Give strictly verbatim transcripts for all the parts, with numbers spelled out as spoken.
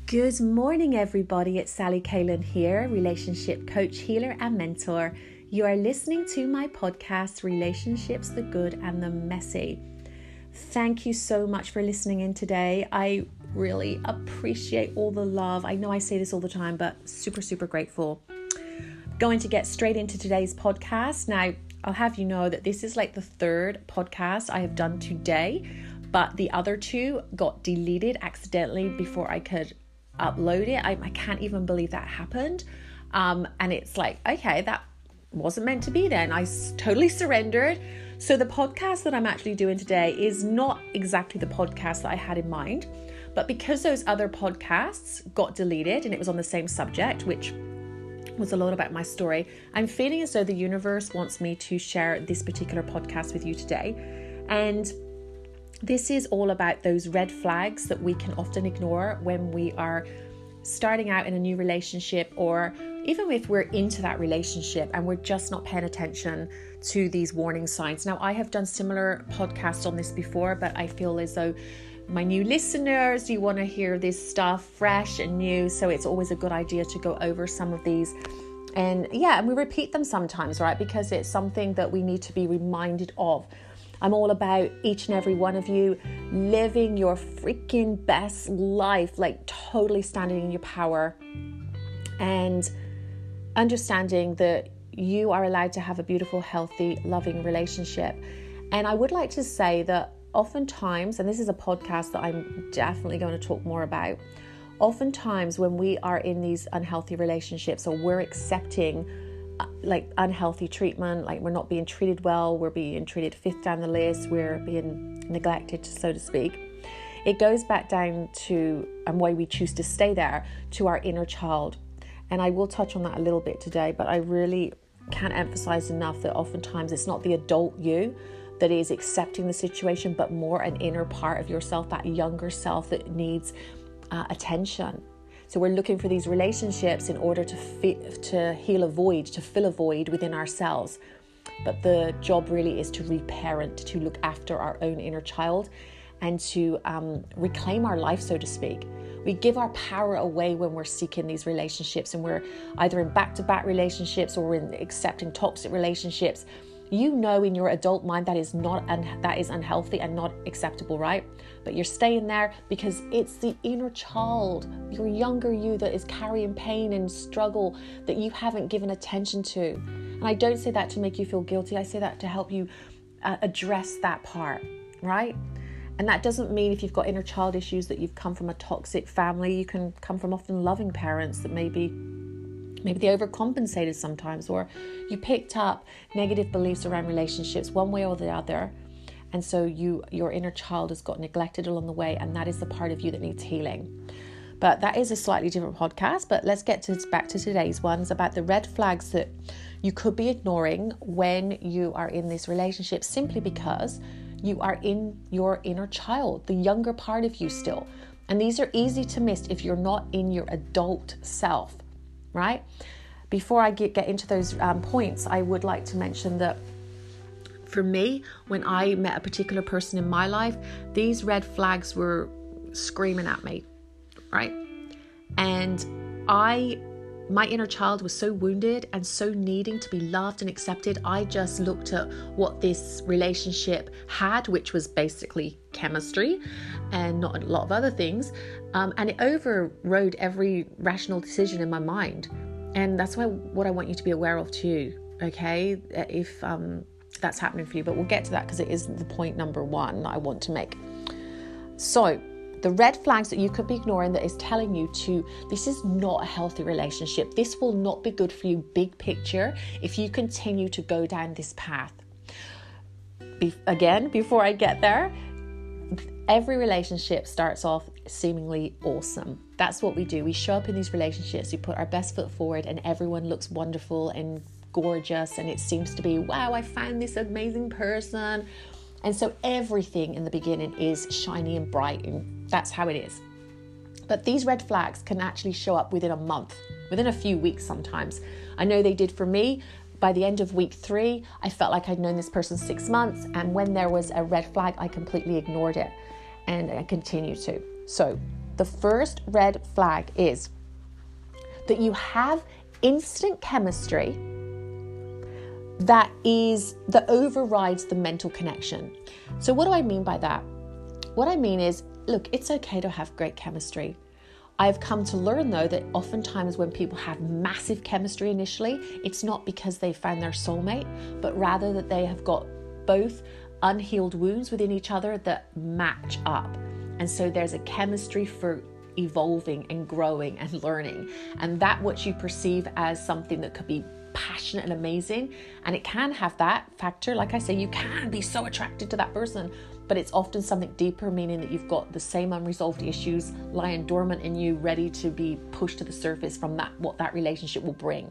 Good morning, everybody. It's Sally Kalen here, relationship coach, healer, and mentor. You are listening to my podcast, Relationships, the Good and the Messy. Thank you so much for listening in today. I really appreciate all the love. I know I say this all the time, but super, super grateful. Going to get straight into today's podcast. Now, I'll have you know that this is like the third podcast I have done today, but the other two got deleted accidentally before I could upload it. I, I can't even believe that happened. Um, and it's like, okay, that wasn't meant to be then. I s- totally surrendered. So the podcast that I'm actually doing today is not exactly the podcast that I had in mind, but because those other podcasts got deleted and it was on the same subject, which was a lot about my story, I'm feeling as though the universe wants me to share this particular podcast with you today. And this is all about those red flags that we can often ignore when we are starting out in a new relationship, or even if we're into that relationship and we're just not paying attention to these warning signs. Now, I have done similar podcasts on this before, but I feel as though my new listeners, you want to hear this stuff fresh and new. So it's always a good idea to go over some of these. And yeah, and we repeat them sometimes, right? Because it's something that we need to be reminded of. I'm all about each and every one of you living your freaking best life, like totally standing in your power and understanding that you are allowed to have a beautiful, healthy, loving relationship. And I would like to say that oftentimes, and this is a podcast that I'm definitely going to talk more about, oftentimes when we are in these unhealthy relationships, or we're accepting like unhealthy treatment, like we're not being treated well, we're being treated fifth down the list, we're being neglected, so to speak. It goes back down to, and why we choose to stay there, to our inner child. And I will touch on that a little bit today, but I really can't emphasize enough that oftentimes it's not the adult you that is accepting the situation, but more an inner part of yourself, that younger self that needs uh, attention. So we're looking for these relationships in order to fi- to heal a void, to fill a void within ourselves. But the job really is to reparent, to look after our own inner child and to um, reclaim our life, so to speak. We give our power away when we're seeking these relationships, and we're either in back-to-back relationships or in accepting toxic relationships. You know in your adult mind that is not un- that is unhealthy and not acceptable, right? But you're staying there because it's the inner child, your younger you, that is carrying pain and struggle that you haven't given attention to. And I don't say that to make you feel guilty. I say that to help you uh, address that part, right? And that doesn't mean if you've got inner child issues that you've come from a toxic family. You can come from often loving parents that maybe Maybe they overcompensated sometimes, or you picked up negative beliefs around relationships one way or the other. And so you, your inner child has got neglected along the way, and that is the part of you that needs healing. But that is a slightly different podcast. But let's get to, back to today's ones about the red flags that you could be ignoring when you are in this relationship, simply because you are in your inner child, the younger part of you still. And these are easy to miss if you're not in your adult self. Right? Before I get, get into those um, points, I would like to mention that for me, when I met a particular person in my life, these red flags were screaming at me, right? And I, my inner child was so wounded and so needing to be loved and accepted. I just looked at what this relationship had, which was basically chemistry and not a lot of other things. Um, and it overrode every rational decision in my mind. And that's why what I want you to be aware of too, okay? If um, that's happening for you. But we'll get to that because it is the point number one that I want to make. So the red flags that you could be ignoring that is telling you to, this is not a healthy relationship. This will not be good for you, big picture, if you continue to go down this path. Be- again, before I get there, every relationship starts off seemingly awesome. That's what we do. We show up in these relationships, we put our best foot forward, and everyone looks wonderful and gorgeous, and it seems to be, wow, I found this amazing person. And so everything in the beginning is shiny and bright, and that's how it is. But these red flags can actually show up within a month, within a few weeks sometimes. I know they did for me. By the end of week three, I felt like I'd known this person six months. And when there was a red flag, I completely ignored it. And I continue to. So The first red flag is that you have instant chemistry that is that overrides the mental connection. So what do I mean by that? What I mean is, look, it's okay to have great chemistry. I've come to learn though that oftentimes when people have massive chemistry initially, it's not because they found their soulmate, but rather that they have got both unhealed wounds within each other that match up. And so there's a chemistry for evolving and growing and learning. And that what you perceive as something that could be passionate and amazing, and it can have that factor. Like I say, you can be so attracted to that person, but it's often something deeper, meaning that you've got the same unresolved issues lying dormant in you, ready to be pushed to the surface from that, what that relationship will bring.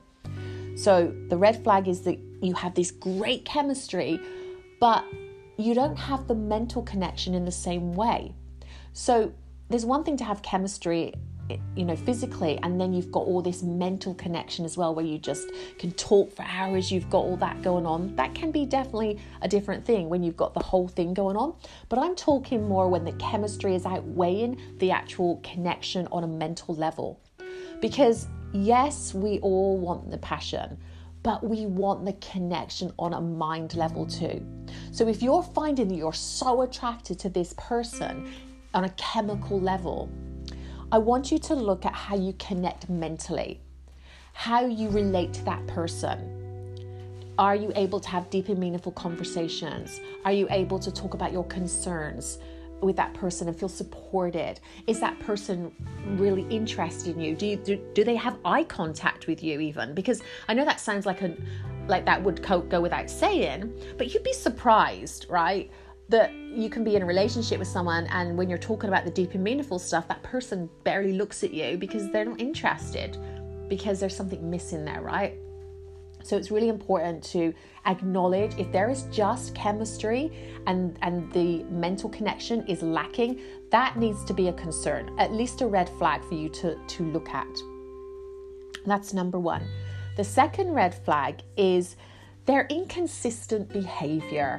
So the red flag is that you have this great chemistry, but you don't have the mental connection in the same way. So there's one thing to have chemistry, you know, physically, and then you've got all this mental connection as well, where you just can talk for hours, you've got all that going on. That can be definitely a different thing when you've got the whole thing going on. But I'm talking more when the chemistry is outweighing the actual connection on a mental level. Because yes, we all want the passion, but we want the connection on a mind level too. So if you're finding that you're so attracted to this person on a chemical level, I want you to look at how you connect mentally, how you relate to that person. Are you able to have deep and meaningful conversations? Are you able to talk about your concerns with that person and feel supported? Is that person really interested in you? Do you, do, do they have eye contact with you even? Because I know that sounds like a like that would go without saying, but you'd be surprised, right? That you can be in a relationship with someone, and when you're talking about the deep and meaningful stuff, that person barely looks at you because they're not interested, because there's something missing there, right? So it's really important to acknowledge if there is just chemistry and, and the mental connection is lacking, that needs to be a concern, at least a red flag for you to, to look at. That's number one. The second red flag is their inconsistent behavior.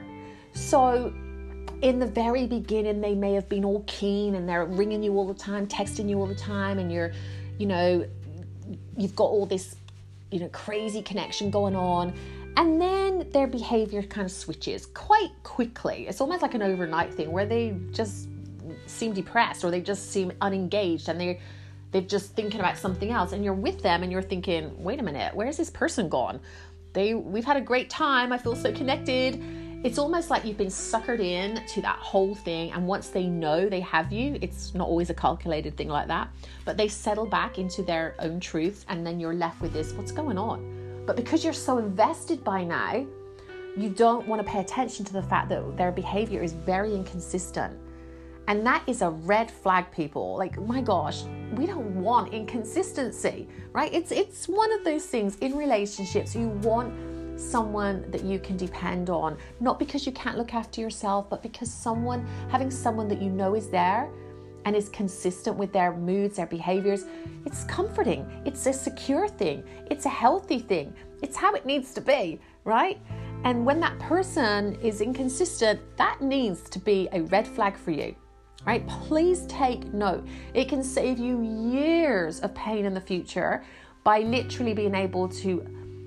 So in the very beginning, they may have been all keen and they're ringing you all the time, texting you all the time, and you're, you know, you've got all this, you know, crazy connection going on. And then their behavior kind of switches quite quickly. It's almost like an overnight thing where they just seem depressed, or they just seem unengaged, and they're, they're just thinking about something else. And you're with them and you're thinking, wait a minute, where's this person gone? They, we've had a great time. I feel so connected. It's almost like you've been suckered in to that whole thing. And once they know they have you, it's not always a calculated thing like that, but they settle back into their own truths. And then you're left with this, what's going on? But because you're so invested by now, you don't want to pay attention to the fact that their behavior is very inconsistent. And that is a red flag, people. Like, my gosh, we don't want inconsistency, right? It's, it's one of those things in relationships. You want someone that you can depend on, not because you can't look after yourself, but because someone, having someone that you know is there and is consistent with their moods, their behaviors, it's comforting. It's a secure thing. It's a healthy thing. It's how it needs to be, right? And when that person is inconsistent, that needs to be a red flag for you, right? Please take note. It can save you years of pain in the future by literally being able to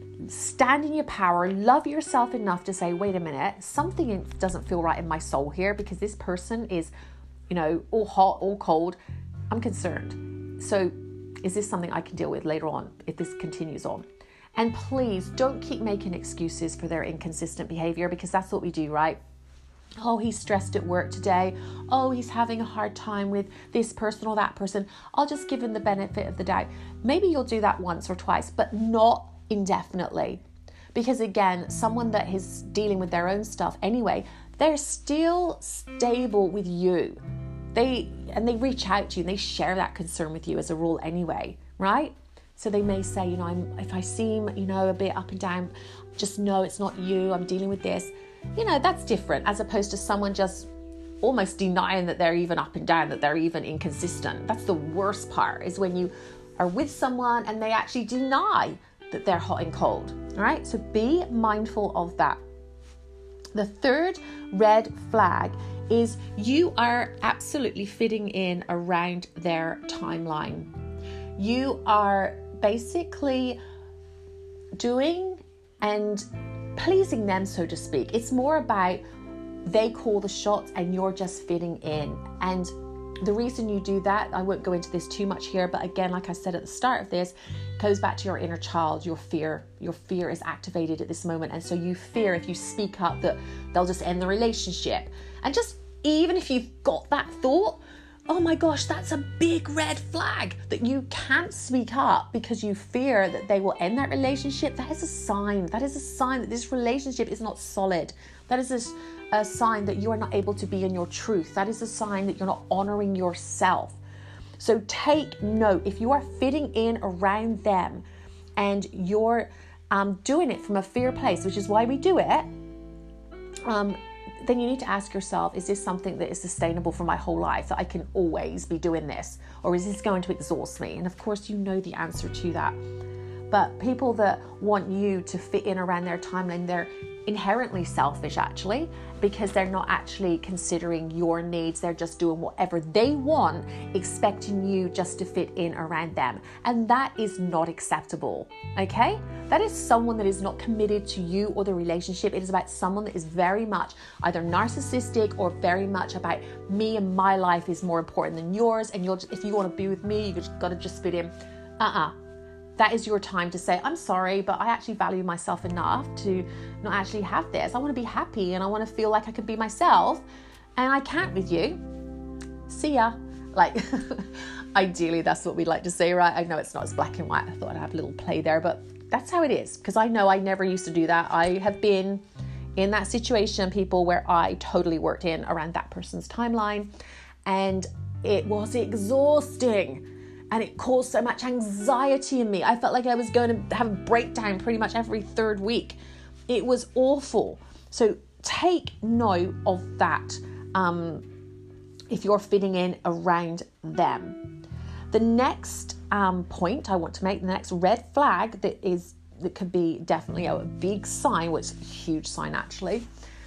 stand in your power, love yourself enough to say, wait a minute, something doesn't feel right in my soul here, because this person is, you know, all hot, all cold. I'm concerned. So is this something I can deal with later on if this continues on? And please don't keep making excuses for their inconsistent behavior, because that's what we do, right? Oh, he's stressed at work today. Oh, he's having a hard time with this person or that person. I'll just give him the benefit of the doubt. Maybe you'll do that once or twice, but not indefinitely. Because again, someone that is dealing with their own stuff anyway, they're still stable with you. They and they reach out to you and they share that concern with you as a rule anyway, right? So they may say, you know, I'm, if I seem, you know, a bit up and down, just know it's not you. I'm dealing with this. You know, that's different, as opposed to someone just almost denying that they're even up and down, that they're even inconsistent. That's the worst part, is when you are with someone and they actually deny that they're hot and cold. All right, so be mindful of that. The third red flag is you are absolutely fitting in around their timeline. You are basically doing and pleasing them, so to speak. It's more about they call the shots and you're just fitting in. And the reason you do that, I won't go into this too much here, but again, like I said at the start of this, goes back to your inner child, your fear. Your fear is activated at this moment. And so you fear if you speak up that they'll just end the relationship. And just even if you've got that thought, oh my gosh, that's a big red flag that you can't speak up because you fear that they will end that relationship. That is a sign. That is a sign that this relationship is not solid. That is a, a sign that you are not able to be in your truth. That is a sign that you're not honoring yourself. So take note. If you are fitting in around them and you're um, doing it from a fear place, which is why we do it, um, then you need to ask yourself, is this something that is sustainable for my whole life, that I can always be doing this? Or is this going to exhaust me? And of course, you know the answer to that. But people that want you to fit in around their timeline, they're inherently selfish actually, because they're not actually considering your needs. They're just doing whatever they want, expecting you just to fit in around them. And that is not acceptable, okay? That is someone that is not committed to you or the relationship. It is about someone that is very much either narcissistic or very much about me and my life is more important than yours. And you'll, just, if you want to be with me, you just got to just fit in. Uh-uh. That is your time to say, I'm sorry, but I actually value myself enough to not actually have this. I want to be happy and I want to feel like I can be myself, and I can't with you. See ya. Like, ideally, that's what we'd like to say, right? I know it's not as black and white. I thought I'd have a little play there, but that's how it is. Because I know I never used to do that. I have been in that situation, people, where I totally worked in around that person's timeline, and it was exhausting. And it caused so much anxiety in me. I felt like I was going to have a breakdown pretty much every third week. It was awful. So take note of that um, if you're fitting in around them. The next um, point I want to make, the next red flag that is that could be definitely a big sign, which is a huge sign actually,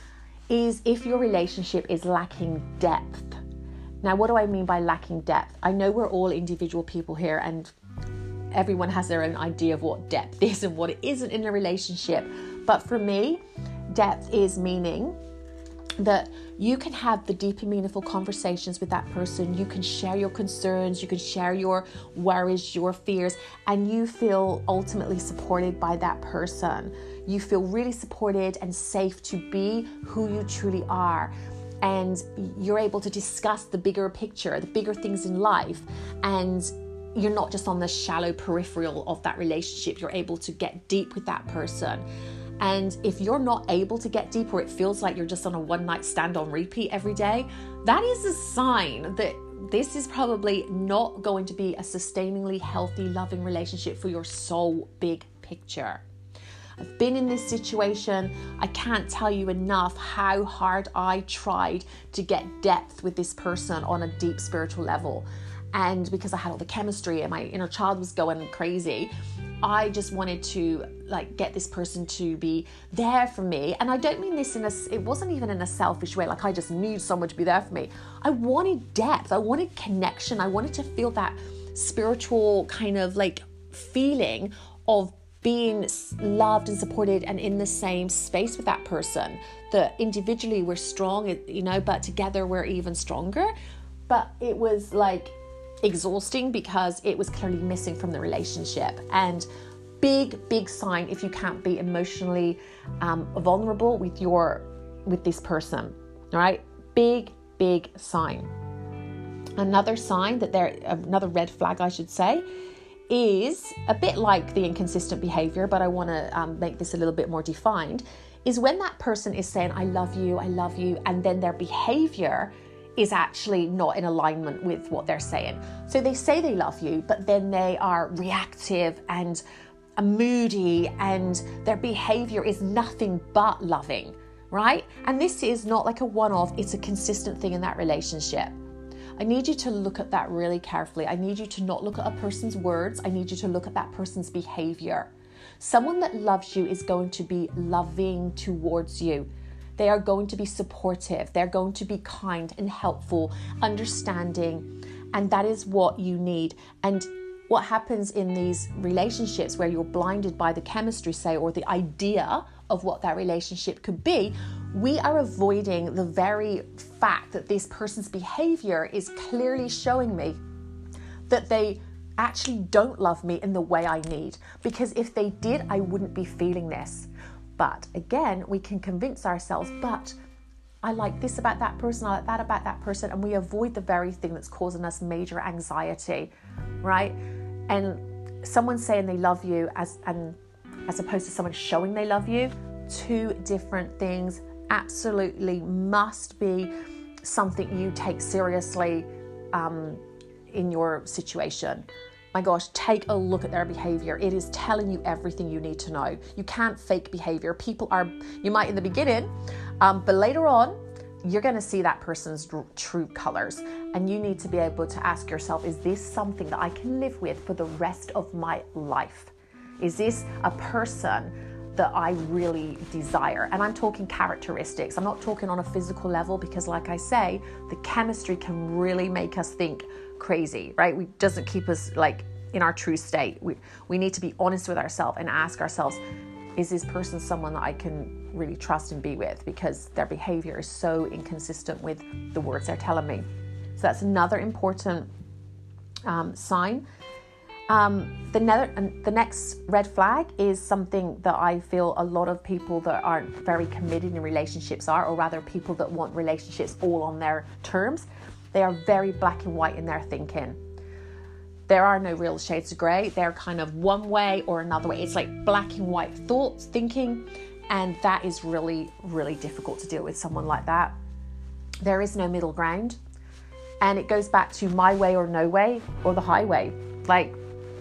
is if your relationship is lacking depth. Now, what do I mean by lacking depth? I know we're all individual people here and everyone has their own idea of what depth is and what it isn't in a relationship. But for me, depth is meaning that you can have the deep and meaningful conversations with that person. You can share your concerns, you can share your worries, your fears, and you feel ultimately supported by that person. You feel really supported and safe to be who you truly are. And you're able to discuss the bigger picture, the bigger things in life. And you're not just on the shallow peripheral of that relationship. You're able to get deep with that person. And if you're not able to get deep, or it feels like you're just on a one night stand on repeat every day, that is a sign that this is probably not going to be a sustainingly healthy, loving relationship for your soul big picture. I've been in this situation. I can't tell you enough how hard I tried to get depth with this person on a deep spiritual level. And because I had all the chemistry and my inner child was going crazy, I just wanted to like get this person to be there for me. And I don't mean this in a, it wasn't even in a selfish way, like I just need someone to be there for me. I wanted depth. I wanted connection. I wanted to feel that spiritual kind of like feeling of being loved and supported and in the same space with that person. That individually we're strong, you know, but together we're even stronger. But it was like exhausting because it was clearly missing from the relationship. And big, big sign if you can't be emotionally um, vulnerable with your, with this person, all right? Big, big sign. Another sign that there, another red flag, I should say, is a bit like the inconsistent behavior, but I want to um, make this a little bit more defined, is when that person is saying, I love you, I love you, and then their behavior is actually not in alignment with what they're saying. So they say they love you, but then they are reactive and moody, and their behavior is nothing but loving, right? And this is not like a one-off, it's a consistent thing in that relationship. I need you to look at that really carefully. I need you to not look at a person's words. I need you to look at that person's behavior. Someone that loves you is going to be loving towards you. They are going to be supportive. They're going to be kind and helpful, understanding. And that is what you need. And what happens in these relationships where you're blinded by the chemistry, say, or the idea of what that relationship could be, we are avoiding the very fact that this person's behavior is clearly showing me that they actually don't love me in the way I need. Because if they did, I wouldn't be feeling this. But again, we can convince ourselves, but I like this about that person, I like that about that person, and we avoid the very thing that's causing us major anxiety, right? And someone saying they love you as and as opposed to someone showing they love you, two different things. Absolutely must be something you take seriously um, in your situation. My gosh, take a look at their behavior. It is telling you everything you need to know. You can't fake behavior. People are, you might in the beginning, um, but later on, you're going to see that person's true colors. And you need to be able to ask yourself, is this something that I can live with for the rest of my life? Is this a person that I really desire? And I'm talking characteristics. I'm not talking on a physical level, because like I say, the chemistry can really make us think crazy, right? It doesn't keep us like in our true state. We, we need to be honest with ourselves and ask ourselves, is this person someone that I can really trust and be with? Because their behavior is so inconsistent with the words they're telling me. So that's another important um, sign. Um, the, ne- the next red flag is something that I feel a lot of people that aren't very committed in relationships are, or rather people that want relationships all on their terms. They are very black and white in their thinking. There are no real shades of grey. They're kind of one way or another way. It's like black and white thoughts, thinking, and that is really, really difficult to deal with someone like that. There is no middle ground. And it goes back to my way or no way, or the highway. Like,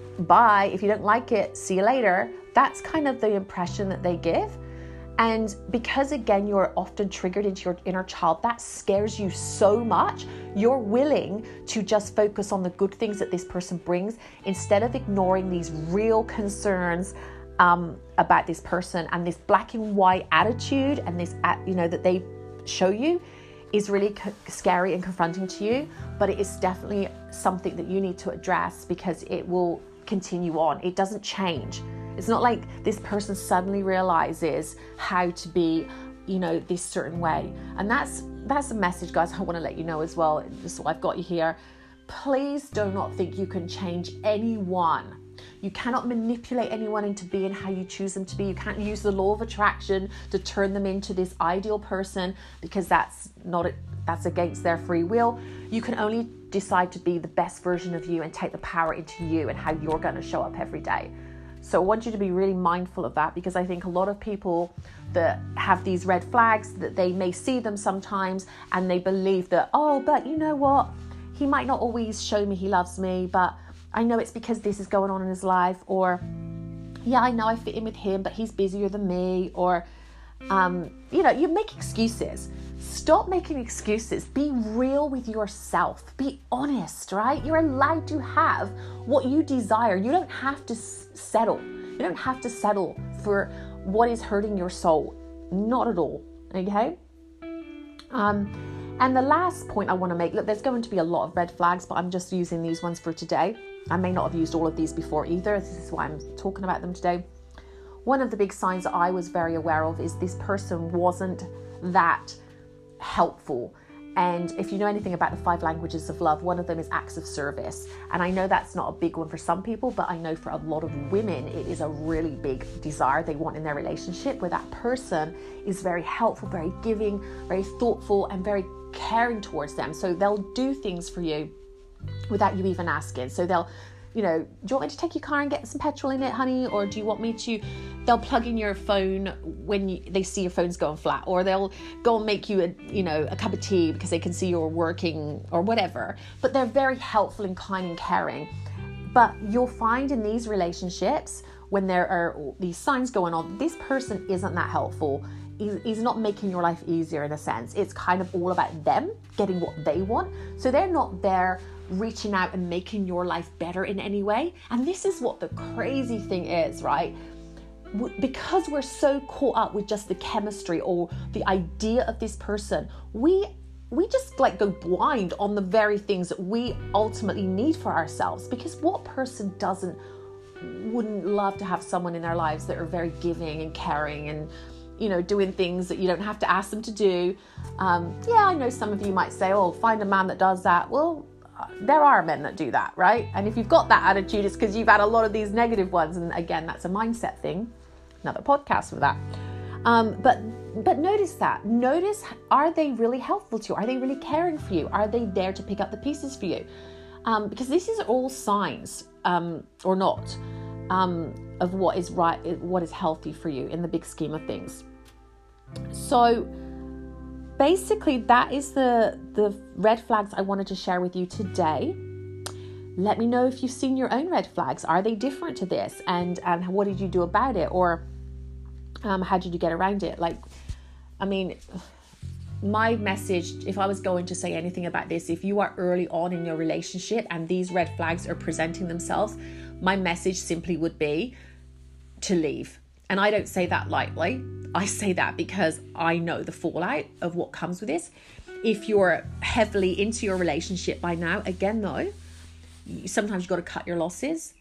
bye, if you don't like it, see you later. That's kind of the impression that they give. And because, again, you're often triggered into your inner child, that scares you so much, you're willing to just focus on the good things that this person brings instead of ignoring these real concerns um, about this person. And this black and white attitude and this, you know, that they show you is really co- scary and confronting to you. But it is definitely something that you need to address, because it will continue on. It doesn't change. It's not like this person suddenly realizes how to be, you know, this certain way. And that's that's a message, guys, I want to let you know as well. Just so I've got you here. Please do not think you can change anyone. You cannot manipulate anyone into being how you choose them to be. You can't use the law of attraction to turn them into this ideal person, because that's not it. That's against their free will. You can only decide to be the best version of you and take the power into you and how you're going to show up every day. So I want you to be really mindful of that, because I think a lot of people that have these red flags, that they may see them sometimes and they believe that, oh, but you know what? He might not always show me he loves me, but I know it's because this is going on in his life. Or, yeah, I know I fit in with him, but he's busier than me. Or, um, you know, you make excuses. Stop making excuses. Be real with yourself. Be honest, right? You're allowed to have what you desire. You don't have to s- settle. You don't have to settle for what is hurting your soul. Not at all. Okay? Um, and the last point I want to make, look, there's going to be a lot of red flags, but I'm just using these ones for today. I may not have used all of these before either. This is why I'm talking about them today. One of the big signs that I was very aware of is this person wasn't that helpful. And if you know anything about the five languages of love, one of them is acts of service. And I know that's not a big one for some people, but I know for a lot of women, it is a really big desire they want in their relationship, where that person is very helpful, very giving, very thoughtful, and very caring towards them. So they'll do things for you without you even asking. So they'll, you know, do you want me to take your car and get some petrol in it, honey? Or do you want me to, they'll plug in your phone when you, they see your phone's going flat, or they'll go and make you a, you know, a cup of tea because they can see you're working or whatever. But they're very helpful and kind and caring. But you'll find in these relationships, when there are these signs going on, this person isn't that helpful. He's not making your life easier in a sense. It's kind of all about them getting what they want. So they're not there reaching out and making your life better in any way. And this is what the crazy thing is, right? because we're so caught up with just the chemistry or the idea of this person, we we just like go blind on the very things that we ultimately need for ourselves. Because what person doesn't wouldn't love to have someone in their lives that are very giving and caring and, you know, doing things that you don't have to ask them to do. Um, yeah, I know some of you might say, oh, find a man that does that. Well, there are men that do that, right? And if you've got that attitude, it's because you've had a lot of these negative ones. And again, that's a mindset thing. Another podcast for that. Um, but but notice that. Notice, are they really helpful to you? Are they really caring for you? Are they there to pick up the pieces for you? Um, because this is all signs, um, or not, um, of what is right, what is healthy for you in the big scheme of things. So basically, that is the the red flags I wanted to share with you today. Let me know if you've seen your own red flags. Are they different to this? And and what did you do about it? Or um, how did you get around it? Like, I mean, my message, if I was going to say anything about this, if you are early on in your relationship and these red flags are presenting themselves, my message simply would be to leave. And I don't say that lightly. I say that because I know the fallout of what comes with this. If you're heavily into your relationship by now, again though, sometimes you've got to cut your losses.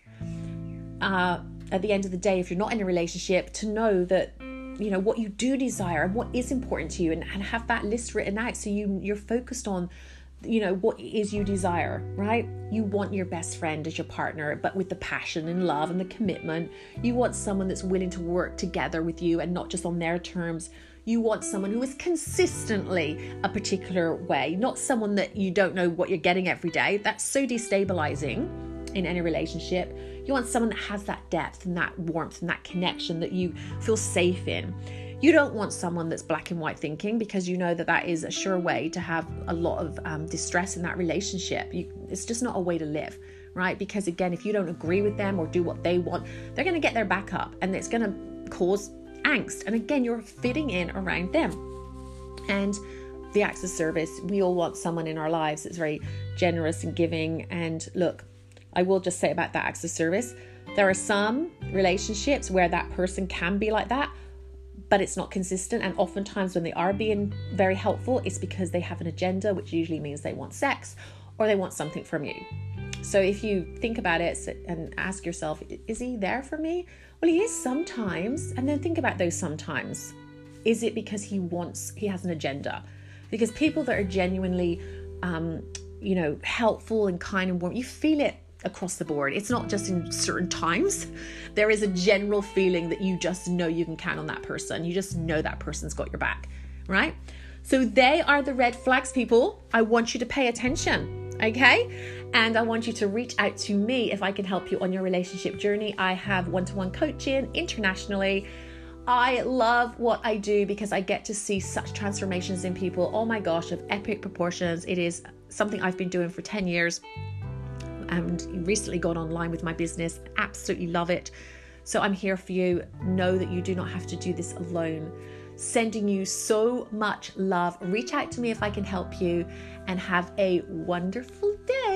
Uh, at the end of the day, if you're not in a relationship, to know that, you know, what you do desire and what is important to you, and, and have that list written out so you, you're focused on, you know, what it is you desire, right? You want your best friend as your partner, but with the passion and love and the commitment. You want someone that's willing to work together with you and not just on their terms. You want someone who is consistently a particular way, not someone that you don't know what you're getting every day. That's so destabilizing in any relationship. You want someone that has that depth and that warmth and that connection that you feel safe in. You don't want someone that's black and white thinking, because you know that that is a sure way to have a lot of um, distress in that relationship. You, it's just not a way to live, right? Because again, if you don't agree with them or do what they want, they're going to get their back up and it's going to cause angst. And again, you're fitting in around them. And the acts of service, we all want someone in our lives that's very generous and giving. And look, I will just say about that acts of service, there are some relationships where that person can be like that, but it's not consistent. And oftentimes when they are being very helpful, it's because they have an agenda, which usually means they want sex or they want something from you. So if you think about it and ask yourself, is he there for me? Well, he is sometimes. And then think about those sometimes. Is it because he wants, he has an agenda? Because people that are genuinely, um, you know, helpful and kind and warm, you feel it across the board. It's not just in certain times. There is a general feeling that you just know you can count on that person. You just know that person's got your back, right? So they are the red flags, people. I want you to pay attention, okay? And I want you to reach out to me if I can help you on your relationship journey. I have one-to-one coaching internationally. I love what I do because I get to see such transformations in people. Oh my gosh, of epic proportions. It is something I've been doing for ten years. And recently got online with my business. Absolutely love it. So I'm here for you. Know that you do not have to do this alone. Sending you so much love. Reach out to me if I can help you, and have a wonderful day.